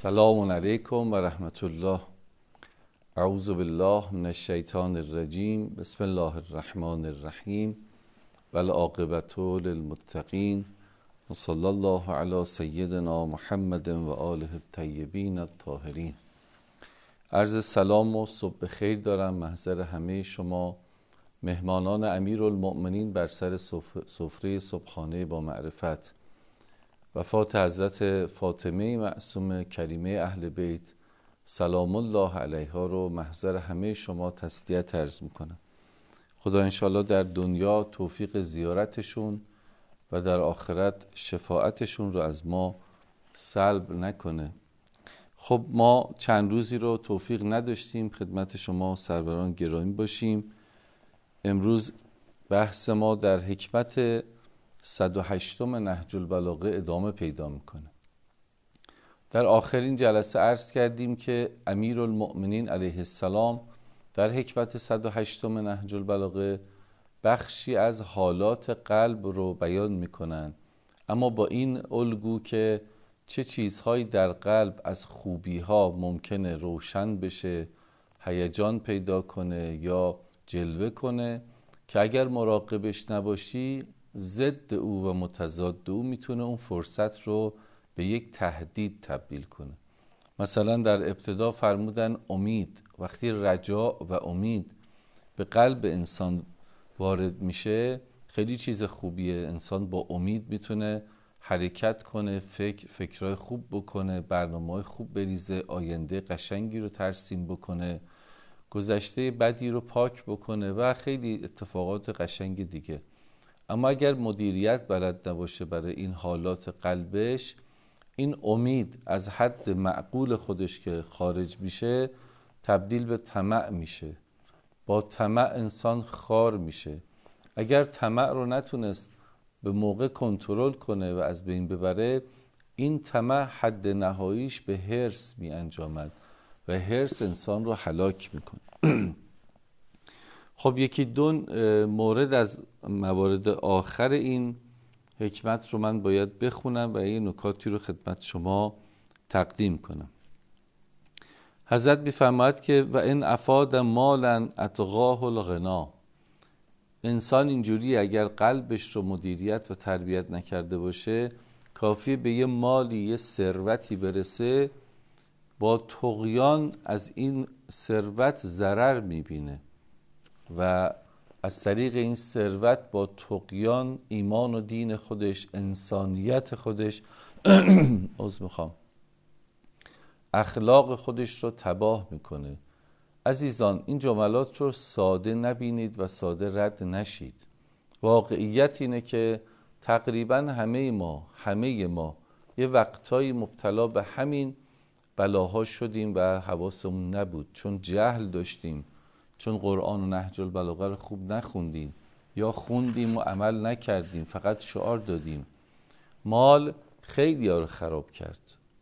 سلام علیکم و رحمت الله. اعوذ بالله من الشیطان الرجیم. بسم الله الرحمن الرحیم و العاقبة للمتقین و صلی الله علی سیدنا محمد و آله الطیبین الطاهرین. عرض سلام و صبح خیر دارم محضر همه شما مهمانان امیرالمؤمنین بر سر سفره صبحانه با معرفت. وفات حضرت فاطمه معصومه کریمه اهل بیت سلام الله علیها رو محضر همه شما تسلیت عرض میکنم. خدا انشالله در دنیا توفیق زیارتشون و در آخرت شفاعتشون رو از ما سلب نکنه. خب ما چند روزی رو توفیق نداشتیم خدمت شما سروران گرامی باشیم. امروز بحث ما در حکمت 108 نهج البلاغه ادامه پیدا میکنه. در آخرین جلسه عرض کردیم که امیرالمؤمنین علیه السلام در حکمت 108 نهج البلاغه بخشی از حالات قلب رو بیان میکنن، اما با این الگو که چه چیزهایی در قلب از خوبیها ممکنه روشن بشه، هیجان پیدا کنه یا جلوه کنه که اگر مراقبش نباشی ضد او و متضاد او میتونه اون فرصت رو به یک تهدید تبدیل کنه. مثلا در ابتدا فرمودن امید، وقتی رجا و امید به قلب انسان وارد میشه خیلی چیز خوبیه. انسان با امید میتونه حرکت کنه، فکرهای خوب بکنه، برنامه‌های خوب بریزه، آینده قشنگی رو ترسیم بکنه، گذشته بدی رو پاک بکنه و خیلی اتفاقات قشنگ دیگه. اما اگر مدیریت بلد نباشه برای این حالات قلبش، این امید از حد معقول خودش که خارج میشه تبدیل به طمع میشه. با طمع انسان خار میشه. اگر طمع رو نتونست به موقع کنترل کنه و از بین ببره، این طمع حد نهاییش به حرص می انجامد و حرص انسان رو هلاک میکنه. خب یکی دو مورد از موارد آخر این حکمت رو من باید بخونم و این نکاتی رو خدمت شما تقدیم کنم. حضرت می‌فرماید که و ان افاد مالا اطغاه الغنا، انسان اینجوری اگر قلبش رو مدیریت و تربیت نکرده باشه، کافیه به یه مالی، یه ثروتی برسه، با طغیان از این ثروت ضرر میبینه و از طریق این ثروت با طغیان ایمان و دین خودش، انسانیت خودش اخلاق خودش رو تباه میکنه. عزیزان این جملات رو ساده نبینید و ساده رد نشید. واقعیت اینه که تقریبا همه ما یه وقتایی مبتلا به همین بلاها شدیم و حواسمون نبود، چون جهل داشتیم، چون قرآن و نهج البلاغه رو خوب نخوندیم یا خوندیم و عمل نکردیم، فقط شعار دادیم. مال خیلی ها رو خراب کرد.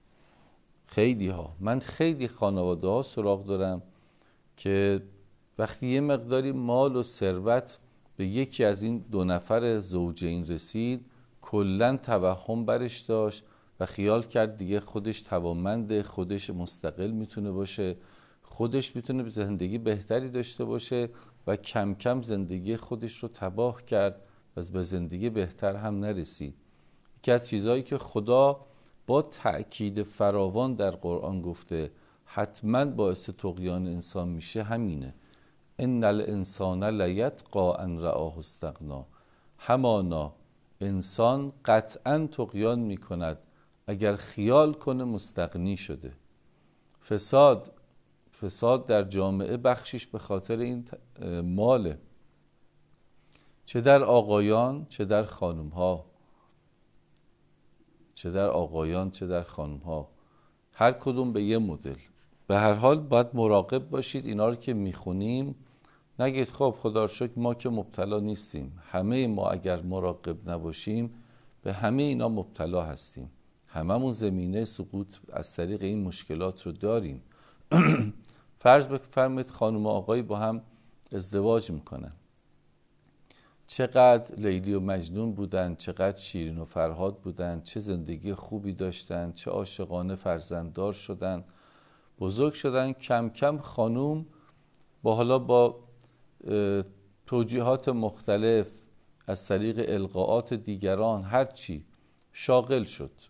من خیلی خانواده ها سراغ دارم که وقتی یه مقداری مال و ثروت به یکی از این دو نفر زوجین رسید، کلن توهم برش داشت و خیال کرد دیگه خودش توانمنده، خودش مستقل میتونه باشه، خودش میتونه زندگی بهتری داشته باشه و کم کم زندگی خودش رو تباه کرد و به زندگی بهتر هم نرسید. یکی از چیزهایی که خدا با تأکید فراوان در قرآن گفته حتما باعث طغیان انسان میشه همینه. ان الانسان لیطغی ان رآه استغنا، همانا انسان قطعا طغیان میکند اگر خیال کنه مستغنی شده. فساد در جامعه بخشش به خاطر این ماله، چه در آقایان چه در خانم ها، هر کدوم به یه مدل. به هر حال باید مراقب باشید. اینا رو که میخونیم نگید خب خدا رو شکر ما که مبتلا نیستیم. همه ما اگر مراقب نباشیم به همه اینا مبتلا هستیم. هممون زمینه سقوط از طریق این مشکلات رو داریم. فرض بفرمایید خانم و آقای با هم ازدواج میکنن. چقدر لیلی و مجنون بودن، چقدر شیرین و فرهاد بودن، چه زندگی خوبی داشتن، چه عاشقانه فرزنددار شدن، بزرگ شدن. کم کم خانوم با توجیهات مختلف از طریق القاءات دیگران هرچی شاغل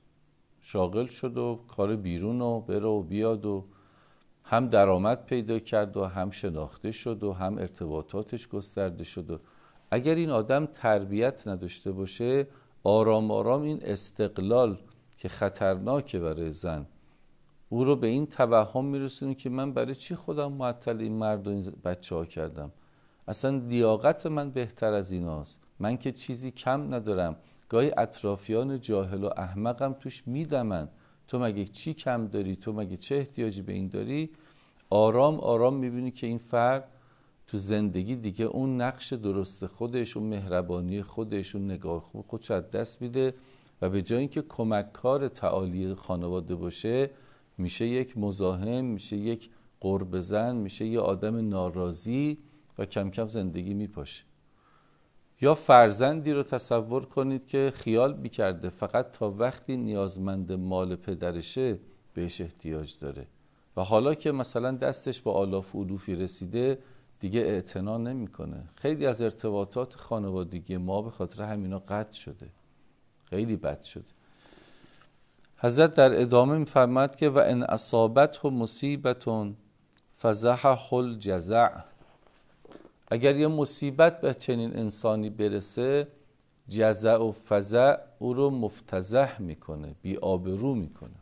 شد و کار بیرون و بره و بیاد و هم درآمد پیدا کرد و هم شناخته شد و هم ارتباطاتش گسترده شد. و اگر این آدم تربیت نداشته باشه، آرام آرام این استقلال که خطرناکه برای زن، او رو به این توهم میرسونه که من برای چی خودم معطل این مرد و این بچه ها کردم، اصلا لیاقت من بهتر از ایناست، من که چیزی کم ندارم. گاهی اطرافیان جاهل و احمقم توش میدمن، تو مگه چی کم داری، تو مگه چه احتیاجی به این داری. آرام آرام میبینی که این فرد تو زندگی دیگه اون نقش درست خودش، اون مهربانی خودش، اون نگاه خودش از دست میده و به جای اینکه کمککار تعالی خانواده باشه، میشه یک مزاحم، میشه یک قربه زن، میشه یه آدم ناراضی و کم کم زندگی میپاشه. یا فرزندی رو تصور کنید که خیال میکرده فقط تا وقتی نیازمند مال پدرشه بهش احتیاج داره و حالا که مثلا دستش با آلاف و علوفی رسیده دیگه اعتنا نمیکنه. خیلی از ارتباطات خانوادگی ما به خاطر همینا قطع شده، خیلی بد شده. حضرت در ادامه میفرماد که و ان اصابته مصیبتون فزحه الجزع، اگر یه مصیبت به چنین انسانی برسه، جزع و فزع او رو مفتضح میکنه، بی آبرو میکنه.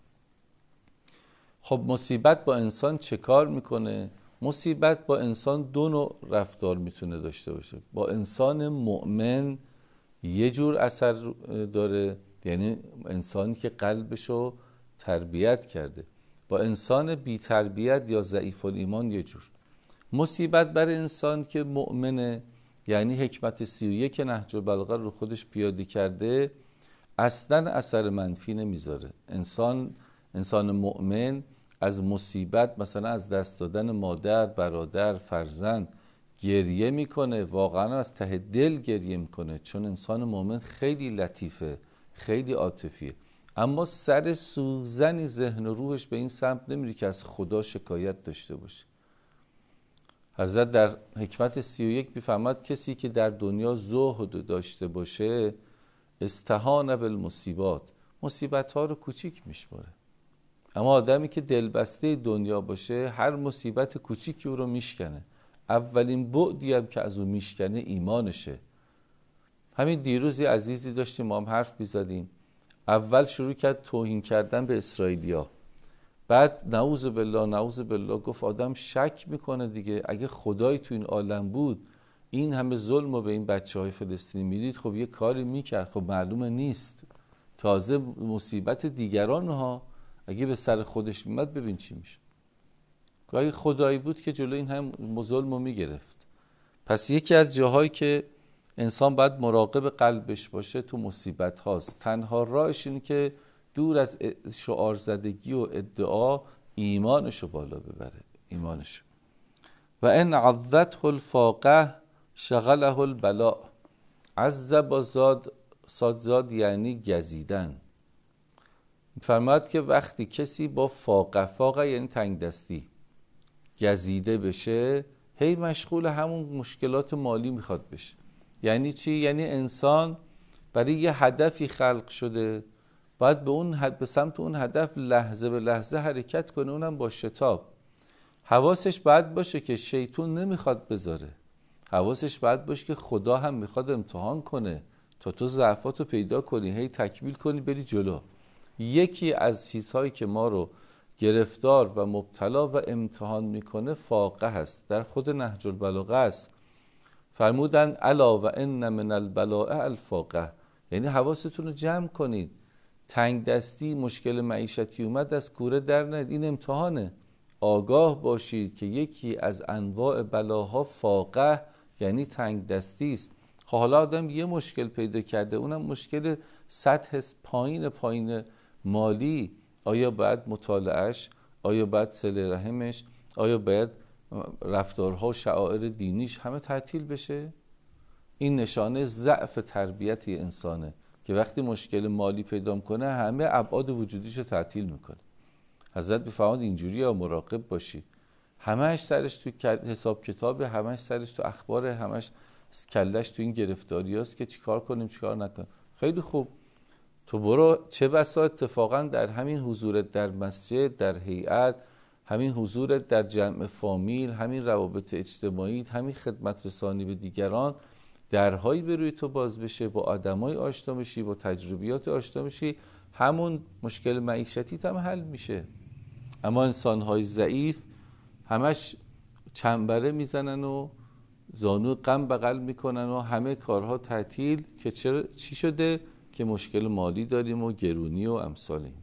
خب مصیبت با انسان چه کار میکنه؟ مصیبت با انسان دو نوع رفتار میتونه داشته باشه. با انسان مؤمن یه جور اثر داره، یعنی انسانی که قلبشو تربیت کرده. با انسان بی تربیت یا ضعیف الایمان یه جور. مصیبت بر انسان که مؤمنه، یعنی حکمت 31 نهج البلاغه رو خودش پیاده کرده، اصلا اثر منفی نمیذاره. انسان مؤمن از مصیبت، مثلا از دست دادن مادر، برادر، فرزند گریه میکنه، واقعا از ته دل گریه میکنه، چون انسان مؤمن خیلی لطیفه، خیلی عاطفیه. اما سر سوزنی ذهن و روحش به این سمت نمیره که از خدا شکایت داشته باشه. حضرت در حکمت 31 میفرماد کسی که در دنیا زهد داشته باشه استهان بالمصیبات، مصیبت ها رو کوچیک میشماره. اما آدمی که دلبسته دنیا باشه هر مصیبت کوچیکی او رو میشکنه. اولین بعدی هم که از او میشکنه ایمانشه. همین دیروز یه عزیزی داشتیم ما هم حرف میزدیم، اول شروع کرد توهین کردن به اسرائیلیا، بعد نعوذ بالله گفت آدم شک میکنه دیگه، اگه خدایی تو این عالم بود این همه ظلم رو به این بچه های فلسطینی میدید، خب یه کاری میکرد، خب معلومه نیست. تازه مصیبت دیگران ها اگه به سر خودش میمد ببین چی میشه. اگه خدایی بود که جلو این هم ظلم رو میگرفت. پس یکی از جاهایی که انسان باید مراقب قلبش باشه تو مصیبت هاست. تنها راهش اینه که دور از شعار زدگی و ادعا ایمانشو بالا ببره، ایمانشو. و ان عضته الفاقه شغله البلاء، عز با زاد یعنی گزیدن. فرماد که وقتی کسی با فاقه یعنی تنگ دستی گزیده بشه، هی مشغول همون مشکلات مالی میخواد بشه. یعنی چی؟ یعنی انسان برای یه هدفی خلق شده، باید به سمت اون هدف لحظه به لحظه حرکت کنه، اونم با شتاب. حواسش باید باشه که شیطان نمیخواد بذاره، حواسش باید باشه که خدا هم میخواد امتحان کنه تا تو ضعفاتو پیدا کنی، هی تکمیل کنی بری جلو. یکی از چیزهایی که ما رو گرفتار و مبتلا و امتحان میکنه فاقه هست. در خود نهج البلاغه است، فرمودن الا و ان من البلاء الفاقه، یعنی حواستون رو جمع کنید. تنگ دستی، مشکل معیشتی اومد از کوره در نید، این امتحانه. آگاه باشید که یکی از انواع بلاها فاقه یعنی تنگ دستی است. حالا آدم یه مشکل پیدا کرده، اونم مشکل سطح پایین مالی، آیا باید مطالعهش، آیا باید صله رحمش، آیا باید رفتارها و شعائر دینیش همه تعطیل بشه؟ این نشانه ضعف تربیتی انسانه که وقتی مشکل مالی پیدا کنه همه ابعاد وجودیشو تعطیل میکنه. حضرت میفرماد اینجوری ها، مراقب باشی. همش سرش تو حساب کتاب، همش سرش تو اخبار، همش کلش تو این گرفتاری هست که چیکار کنیم چیکار نکنیم. خیلی خوب، تو برو، چه بسا اتفاقا در همین حضورت در مسجد، در هیئت، همین حضورت در جمع فامیل، همین روابط اجتماعی، همین خدمت رسانی به دیگران، درهایی به روی تو باز بشه، با آدمای آشنا بشی، با تجربیات آشنا بشی، همون مشکل معیشتی هم حل میشه. اما انسان‌های ضعیف همش چنبره میزنن و زانو غم بغل میکنن و همه کارها تعطیل، که چی شده؟ که مشکل مالی داریم و گرونی و امثال این.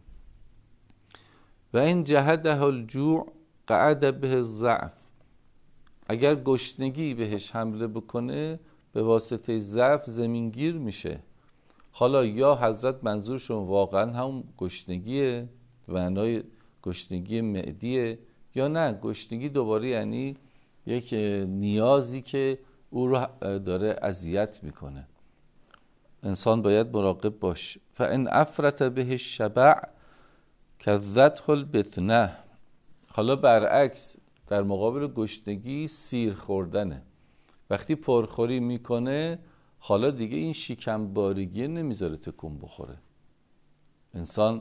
و این جهده الجوع قعد به الضعف، اگر گشنگی بهش حمله بکنه به واسطه ضعف زمینگیر میشه. حالا یا حضرت منظورشون واقعا هم گشنگیه، معنای گشنگی معدیه، یا نه گشنگی دوباره یعنی یک نیازی که او رو داره اذیت میکنه. انسان باید مراقب باشه. فان افرط به الشبع کذته البطنه، حالا برعکس در مقابل گشنگی سیر خوردنه. وقتی پرخوری میکنه حالا دیگه این شکمبارگی نمیذاره تکون بخوره. انسان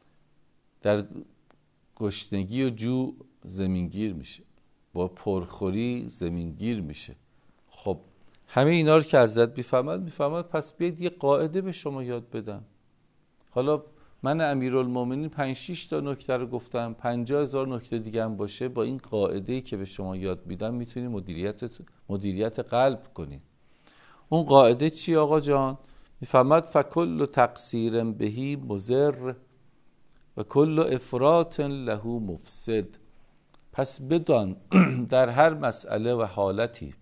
در گشنگی و جوع زمینگیر میشه، با پرخوری زمینگیر میشه. خب همه اینا رو که حضرت میفهمد پس بیاید یه قاعده به شما یاد بدم. حالا من امیرالمومنین 5-6 تا نکته رو گفتم، 50,000 نکته دیگه هم باشه. با این قاعده‌ای که به شما یاد میدم میتونید مدیریت قلب کنید. اون قاعده چی آقا جان؟ میفهمد فکل تقصیر بهی مضر و کل افراط له مفسد. پس بدان در هر مسئله و حالتی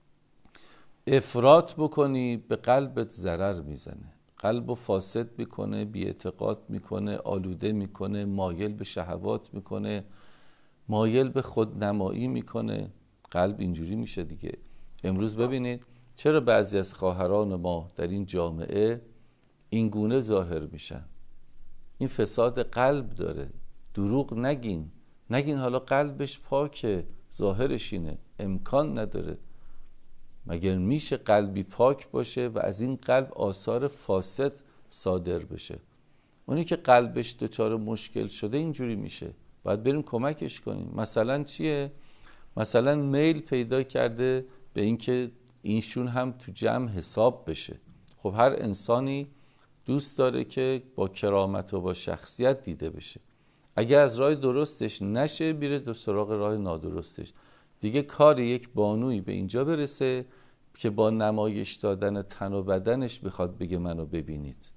افراط بکنی به قلبت ضرر میزنه، قلبو فاسد میکنه، بی اعتقاد میکنه، آلوده میکنه، مایل به شهوات میکنه، مایل به خودنمایی میکنه. قلب اینجوری میشه دیگه. امروز ببینید چرا بعضی از خواهران ما در این جامعه این گونه ظاهر میشن. این فساد قلب داره. دروغ نگین حالا قلبش پاکه، ظاهرش اینه. امکان نداره. مگر میشه قلبی پاک باشه و از این قلب آثار فاسد صادر بشه؟ اونی که قلبش دچار مشکل شده اینجوری میشه، باید بریم کمکش کنیم. مثلا چیه؟ مثلا میل پیدا کرده به اینکه اینشون هم تو جمع حساب بشه. خب هر انسانی دوست داره که با کرامت و با شخصیت دیده بشه. اگر از راه درستش نشه بیره دو سراغ راه نادرستش. دیگه کار یک بانوی به اینجا برسه که با نمایش دادن تن و بدنش بخواد بگه منو ببینید.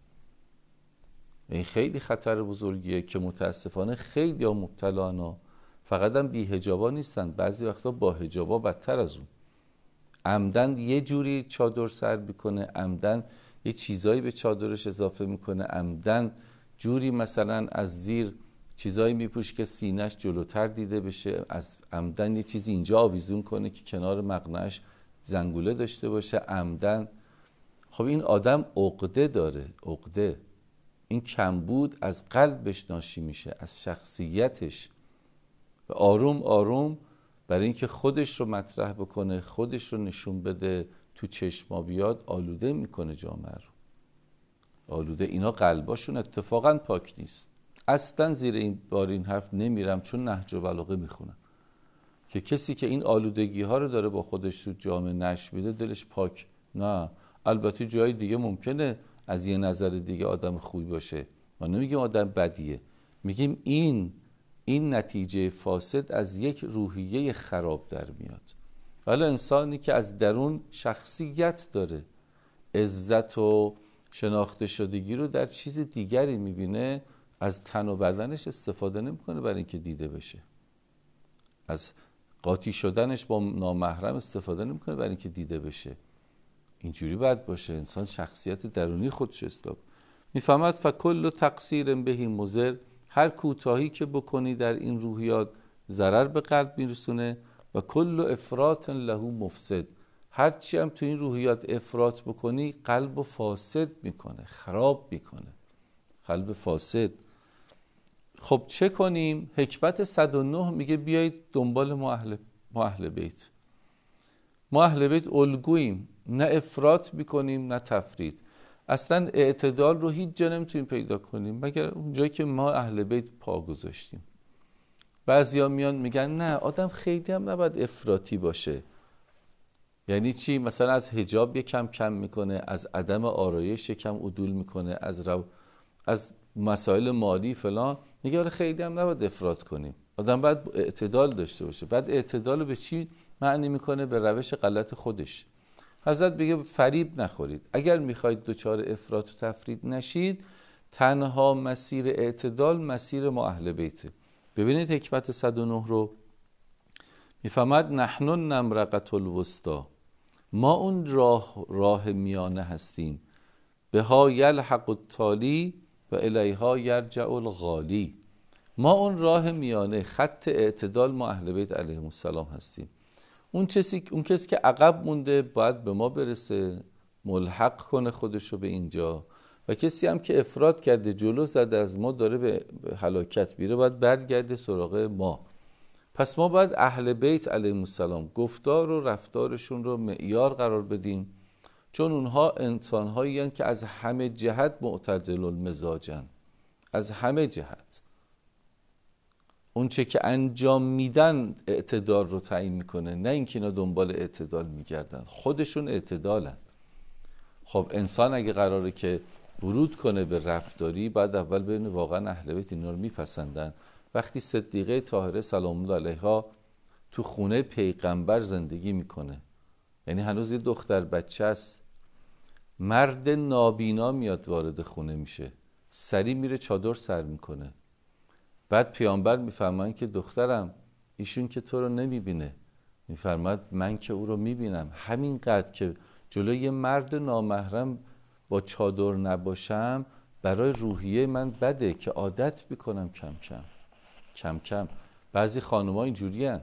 این خیلی خطر بزرگیه که متاسفانه خیلی ها مبتلانا. فقط هم بی حجابا نیستن، بعضی وقتا با حجابا بدتر از اون. عمدن یه جوری چادر سر میکنه، عمدن یه چیزایی به چادرش اضافه میکنه، عمدن جوری مثلا از زیر چیزایی میپوشه که سینه‌اش جلوتر دیده بشه، از عمدن یه چیزی اینجا آویزون کنه که کنار مقنعش زنگوله داشته باشه، عمدن. خب این آدم عقده داره، عقده. این کمبود از قلبش ناشی میشه، از شخصیتش. و آروم آروم برای اینکه خودش رو مطرح بکنه، خودش رو نشون بده، تو چشما بیاد، آلوده میکنه جامعه رو. آلوده. اینا قلباشون اتفاقا پاک نیست. اصلا زیر این حرف نمیرم، چون نهج و بلاغه میخونم که کسی که این آلودگی ها رو داره با خودش تو جامعه نشر میده دلش پاک. نه، البته جای دیگه ممکنه از یه نظر دیگه آدم خوبی باشه، ما نمیگیم آدم بدیه، میگیم این نتیجه فاسد از یک روحیه خراب در میاد. ولی انسانی که از درون شخصیت داره، عزت و شناخته شدگی رو در چیز دیگری میبینه، از تن و بدنش استفاده نمیکنه برای اینکه دیده بشه، از قاطی شدنش با نامحرم استفاده نمیکنه برای اینکه دیده بشه. اینجوری باید باشه انسان، شخصیت درونی خودش اصلاح. میفهمد فکل تقصیر بهی مضر، هر کوتاهی که بکنی در این روحیات ضرر به قلب میرسونه. و کل افراط له مفسد، هرچی هم تو این روحیات افراط بکنی قلب فاسد میکنه، خراب میکنه، قلب فاسد. خب چه کنیم؟ حکمت 109 میگه بیایید دنبال ما اهل بیت. ما اهل بیت الگوییم، نه افراط میکنیم نه تفرید. اصلا اعتدال رو هیچ جا نمیتونیم پیدا کنیم مگر اونجایی که ما اهل بیت پا گذاشتیم. بعضیا میان میگن نه آدم خیلی هم نباید افراطی باشه. یعنی چی؟ مثلا از حجاب یکم کم میکنه، از عدم آرایش یکم عدول میکنه، از مسائل مالی فلان. میگه آره خیلی هم نباید افراط کنیم، آدم باید اعتدال داشته باشه. بعد اعتدال رو به چی معنی میکنه؟ به روش غلط خودش. حضرت بگه فریب نخورید. اگر میخواید دچار افراط و تفرید نشید، تنها مسیر اعتدال مسیر ما اهل بیته. ببینید حکمت 109 رو میفهمد نحن نمرقة الوسطی، ما اون راه میانه هستیم. بها یلحق التالی و الیها یرجع الغالی. ما اون راه میانه، خط اعتدال ما اهل بیت علیهم السلام هستیم. اون کسی که عقب مونده باید به ما برسه، ملحق کنه خودشو به اینجا، و کسی هم که افراط کرده جلو زده از ما داره به هلاکت میره باید برگرده سراغ ما. پس ما باید اهل بیت علیهم السلام گفتار و رفتارشون رو معیار قرار بدیم، چون اونها انسان‌هایی هستند که از همه جهت معتدل المزاجن، از همه جهت. اون چه که انجام میدن اعتدال رو تعیین میکنه، نه اینکه اینا دنبال اعتدال میگردن، خودشون اعتدالن. خب انسان اگه قراره که ورود کنه به رفتاری، باید اول ببینه واقعا اهل بیت اینا رو میپسندن. وقتی صدیقه طاهره سلام الله علیها تو خونه پیغمبر زندگی میکنه، یعنی هنوز یه دختر بچه است، مرد نابینا میاد وارد خونه میشه، سری میره چادر سر میکنه. بعد پیامبر میفرمایند که دخترم ایشون که تو رو نمیبینه، میفرماد من که او رو میبینم. همینقدر که جلوی یه مرد نامحرم با چادر نباشم برای روحیه من بده که عادت میکنم کم کم. بعضی خانم‌ها اینجوری هن.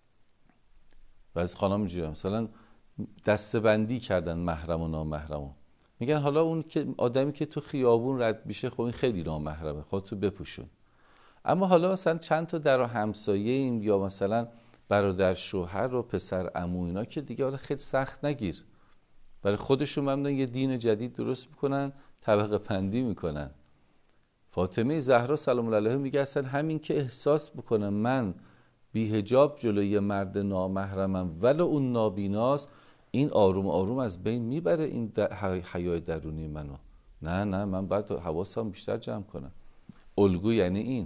بعضی خانم اینجوری هن. مثلا دستبندی کردن محرم و نامحرم، میگن حالا اون که آدمی که تو خیابون رد میشه خب این خیلی نامحرمه، خودتو بپوشون. اما حالا مثلا چند تا در همسایه ایم، یا مثلا برادر شوهر و پسر عمو، اینا که دیگه حالا خیلی سخت نگیر، برای خودشون ممنون یه دین جدید درست میکنن، طبقه بندی میکنن. فاطمه زهرا سلام الله علیها میگه اصلا همین که احساس بکنم من بی حجاب جلوی مرد نامحرمم ولو اون نابیناست، این آروم آروم از بین میبره این حیای درونی منو. نه من باید حواسم بیشتر جمع کنم. الگو یعنی این.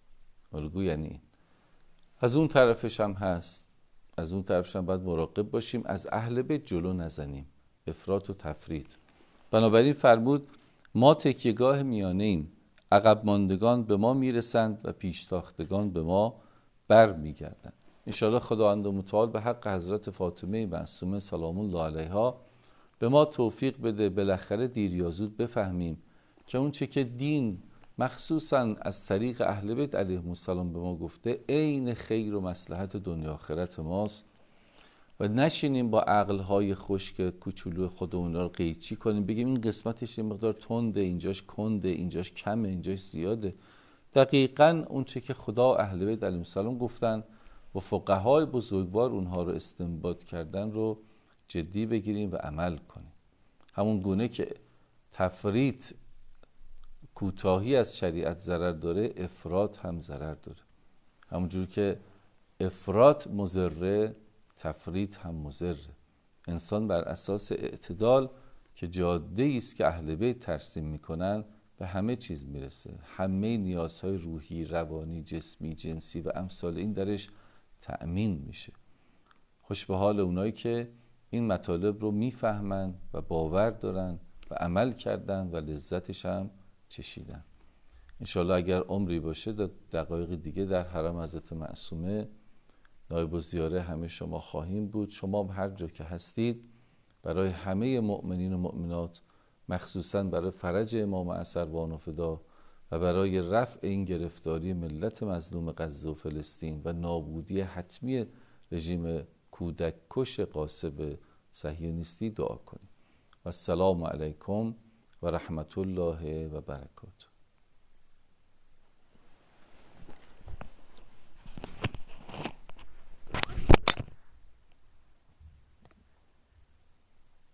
از اون طرفش هم هست، از اون طرفش هم باید مراقب باشیم از اهل بیت جلو نزنیم، افراط و تفرید. بنابراین فرمود ما تکیهگاه میانه ایم، عقب ماندگان به ما میرسند و پیشتاختگان به ما بر میگردند. انشاءالله خداوند متعال به حق حضرت فاطمه معصومه سلام الله علیها به ما توفیق بده بالاخره دیر یا زود بفهمیم که اون چه که دین مخصوصا از طریق اهل بیت علیهم السلام به ما گفته عین خیر و مصلحت دنیا آخرت ماست، و نشینیم با عقلهای خشک کوچولو خودمون رو قیچی کنیم، بگیم این قسمتش یه مقدار تنده، اینجاش کنده، اینجاش کمه، اینجاش زیاده. دقیقاً اون چه که خدا و اهل بیت علیهم السلام گفتن و فقهای بزرگوار اونها رو استنباط کردن رو جدی بگیریم و عمل کنیم. همون گونه که تفریط، کوتاهی از شریعت ضرر داره، افراط هم ضرر داره. همونجور که افراط مضره، تفریط هم مضره. انسان بر اساس اعتدال که جاده است که اهل بیت ترسیم میکنن به همه چیز میرسه. همه نیازهای روحی، روانی، جسمی، جنسی و امثال این درش تأمین میشه. خوش به حال اونایی که این مطالب رو میفهمن و باور دارن و عمل کردن و لذتش هم چشیدن. انشالله اگر عمری باشه دقایق دیگه در حرم حضرت معصومه نایب الزیاره همه شما خواهیم بود. شما هر جا که هستید برای همه مؤمنین و مؤمنات، مخصوصا برای فرج امام اثروان و فدا و برای رفع این گرفتاری ملت مظلوم غزه و فلسطین و نابودی حتمی رژیم کودک کش غاصب صهیونیستی دعا کنیم. و السلام علیکم و رحمت الله و برکاته.